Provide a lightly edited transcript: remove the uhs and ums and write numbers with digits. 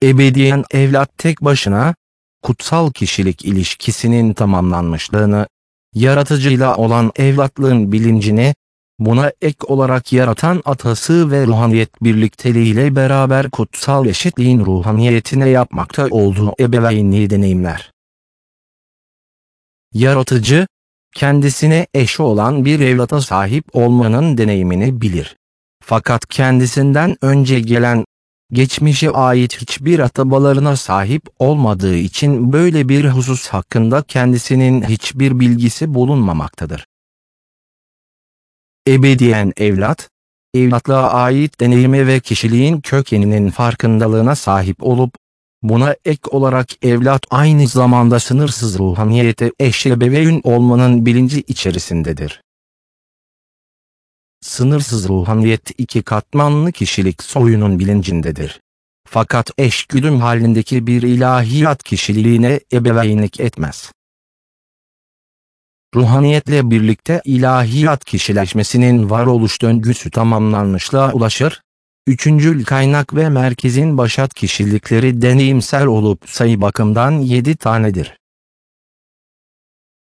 Ebediyen evlat tek başına, kutsal kişilik ilişkisinin tamamlanmışlığını, yaratıcıyla olan evlatlığın bilincini, buna ek olarak yaratan atası ve ruhaniyet birlikteliğiyle beraber kutsal eşitliğin ruhaniyetine yapmakta olduğu ebeveynliği deneyimler. Yaratıcı, kendisine eşi olan bir evlata sahip olmanın deneyimini bilir. Fakat kendisinden önce gelen, geçmişe ait hiçbir atabalarına sahip olmadığı için böyle bir husus hakkında kendisinin hiçbir bilgisi bulunmamaktadır. Ebediyen evlat, evlatlığa ait deneyime ve kişiliğin kökeninin farkındalığına sahip olup, buna ek olarak evlat aynı zamanda sınırsız ruhaniyete eş ebeveyn olmanın bilinci içerisindedir. Sınırsız ruhaniyet iki katmanlı kişilik soyunun bilincindedir. Fakat eşgüdüm halindeki bir ilahiyat kişiliğine ebeveynlik etmez. Ruhaniyetle birlikte ilahiyat kişileşmesinin varoluş döngüsü tamamlanmışlığa ulaşır. Üçüncül kaynak ve merkezin başat kişilikleri deneyimsel olup sayı bakımdan 7 tanedir.